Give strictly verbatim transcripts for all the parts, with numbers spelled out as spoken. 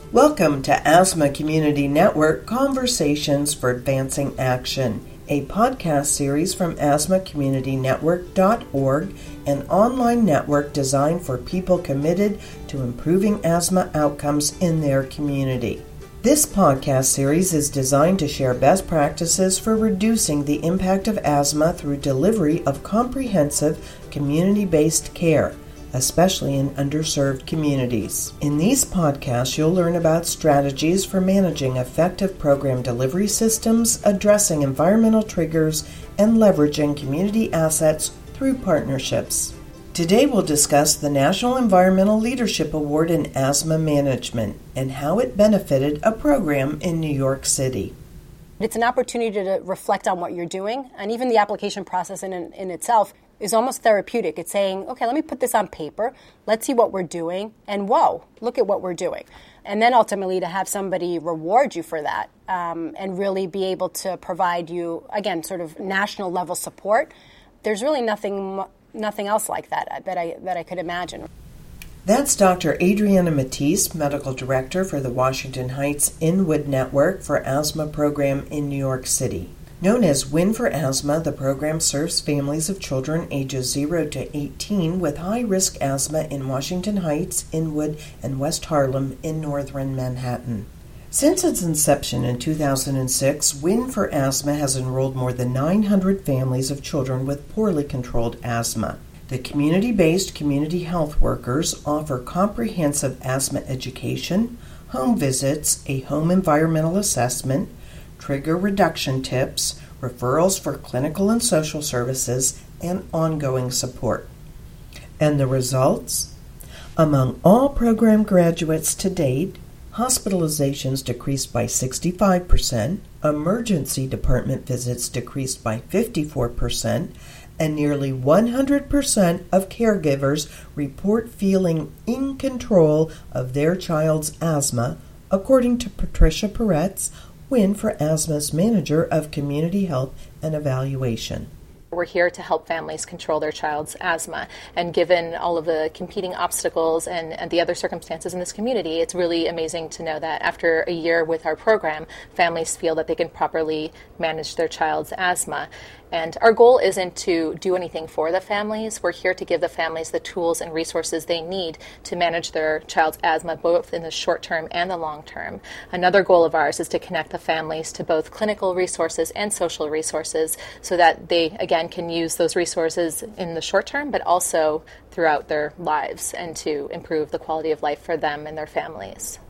Welcome to Asthma Community Network Conversations for Advancing Action, a podcast series from asthma community network dot org, an online network designed for people committed to improving asthma outcomes in their community. This podcast series is designed to share best practices for reducing the impact of asthma through delivery of comprehensive, community-based care, especially in underserved communities. In these podcasts, you'll learn about strategies for managing effective program delivery systems, addressing environmental triggers, and leveraging community assets through partnerships. Today we'll discuss the National Environmental Leadership Award in Asthma Management and how it benefited a program in New York City. It's an opportunity to reflect on what you're doing, and even the application process in, in itself is almost therapeutic. It's saying, okay, let me put this on paper, let's see what we're doing, and whoa, look at what we're doing. And then ultimately to have somebody reward you for that um, and really be able to provide you, again, sort of national level support. There's really nothing nothing else like that that I, that I could imagine. That's Doctor Adriana Matisse, Medical Director for the Washington Heights Inwood Network for Asthma Program in New York City. Known as Win for Asthma, the program serves families of children ages zero to eighteen with high-risk asthma in Washington Heights, Inwood, and West Harlem in northern Manhattan. Since its inception in two thousand six, Win for Asthma has enrolled more than nine hundred families of children with poorly controlled asthma. The community-based community health workers offer comprehensive asthma education, home visits, a home environmental assessment, trigger reduction tips, referrals for clinical and social services, and ongoing support. And the results? Among all program graduates to date, hospitalizations decreased by sixty-five percent, emergency department visits decreased by fifty-four percent, and nearly one hundred percent of caregivers report feeling in control of their child's asthma, according to Patricia Peretz, Win for Asthma's Manager of Community Health and Evaluation. We're here to help families control their child's asthma. And given all of the competing obstacles and, and the other circumstances in this community, it's really amazing to know that after a year with our program, families feel that they can properly manage their child's asthma. And our goal isn't to do anything for the families. We're here to give the families the tools and resources they need to manage their child's asthma, both in the short term and the long term. Another goal of ours is to connect the families to both clinical resources and social resources so that they, again, can use those resources in the short term, but also throughout their lives, and to improve the quality of life for them and their families.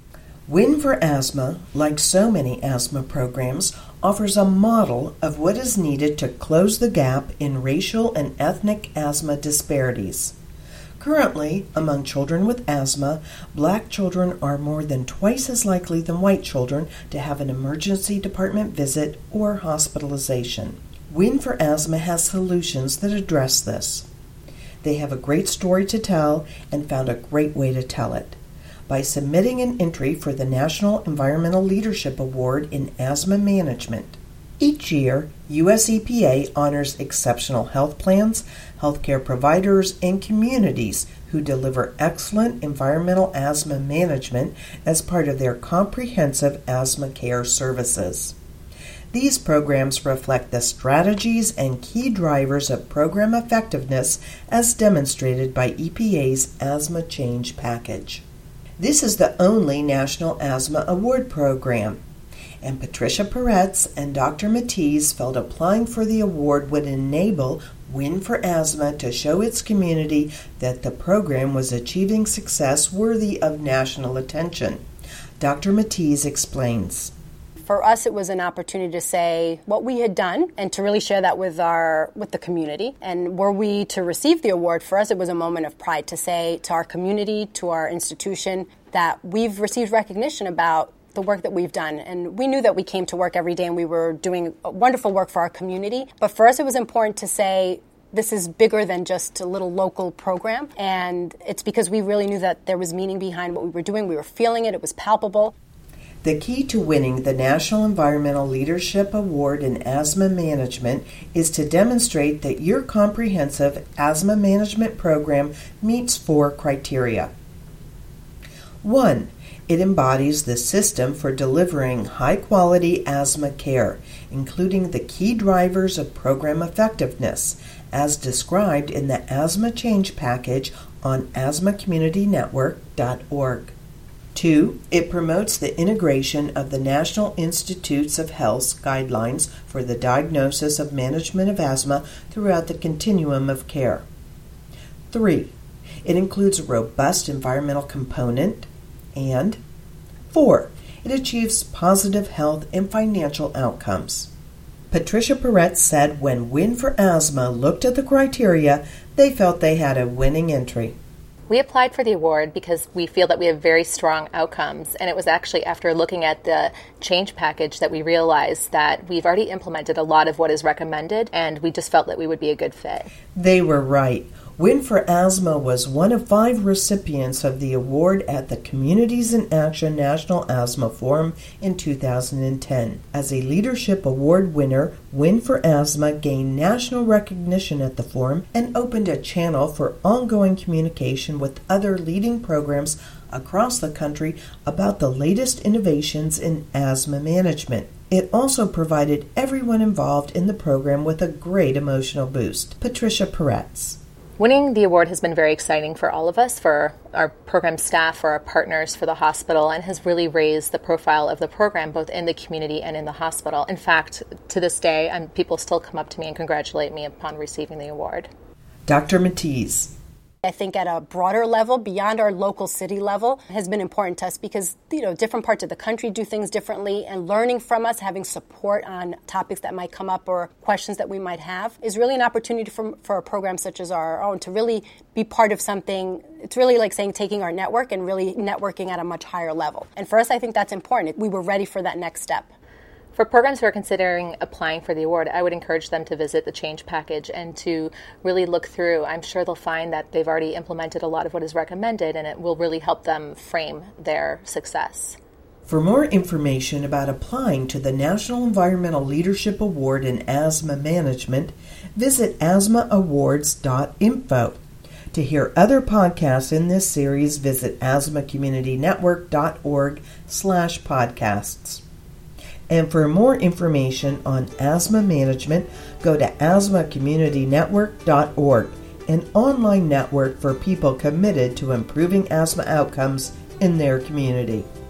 Win for Asthma, like so many asthma programs, offers a model of what is needed to close the gap in racial and ethnic asthma disparities. Currently, among children with asthma, black children are more than twice as likely than white children to have an emergency department visit or hospitalization. Win for Asthma has solutions that address this. They have a great story to tell and found a great way to tell it. By submitting an entry for the National Environmental Leadership Award in Asthma Management. Each year, U S E P A honors exceptional health plans, healthcare providers, and communities who deliver excellent environmental asthma management as part of their comprehensive asthma care services. These programs reflect the strategies and key drivers of program effectiveness as demonstrated by E P A's Asthma Change Package. This is the only National Asthma Award program, and Patricia Peretz and Doctor Matisse felt applying for the award would enable Win for Asthma to show its community that the program was achieving success worthy of national attention. Doctor Matisse explains. For us, it was an opportunity to say what we had done and to really share that with our with the community. And were we to receive the award, for us it was a moment of pride to say to our community, to our institution, that we've received recognition about the work that we've done. And we knew that we came to work every day and we were doing wonderful work for our community. But for us, it was important to say, this is bigger than just a little local program. And it's because we really knew that there was meaning behind what we were doing. We were feeling it. It was palpable. The key to winning the National Environmental Leadership Award in Asthma Management is to demonstrate that your comprehensive asthma management program meets four criteria. One, It embodies the system for delivering high-quality asthma care, including the key drivers of program effectiveness, as described in the Asthma Change Package on asthma community network dot org. Two, it promotes the integration of the National Institutes of Health's guidelines for the diagnosis of management of asthma throughout the continuum of care. Three, it includes a robust environmental component. And four, it achieves positive health and financial outcomes. Patricia Perrett said when Win for Asthma looked at the criteria, they felt they had a winning entry. We applied for the award because we feel that we have very strong outcomes, and it was actually after looking at the change package that we realized that we've already implemented a lot of what is recommended, and we just felt that we would be a good fit. They were right. Win for Asthma was one of five recipients of the award at the Communities in Action National Asthma Forum in two thousand ten. As a leadership award winner, Win for Asthma gained national recognition at the forum and opened a channel for ongoing communication with other leading programs across the country about the latest innovations in asthma management. It also provided everyone involved in the program with a great emotional boost. Patricia Perrett. Winning the award has been very exciting for all of us, for our program staff, for our partners, for the hospital, and has really raised the profile of the program both in the community and in the hospital. In fact, to this day, um, people still come up to me and congratulate me upon receiving the award. Doctor Mattiz. I think at a broader level, beyond our local city level, has been important to us because, you know, different parts of the country do things differently, and learning from us, having support on topics that might come up or questions that we might have is really an opportunity for, for a program such as our own to really be part of something. It's really like saying taking our network and really networking at a much higher level. And for us, I think that's important. We were ready for that next step. For programs who are considering applying for the award, I would encourage them to visit the change package and to really look through. I'm sure they'll find that they've already implemented a lot of what is recommended, and it will really help them frame their success. For more information about applying to the National Environmental Leadership Award in Asthma Management, visit asthma awards dot info. To hear other podcasts in this series, visit asthma community network dot org slash podcasts. And for more information on asthma management, go to asthma community network dot org, an online network for people committed to improving asthma outcomes in their community.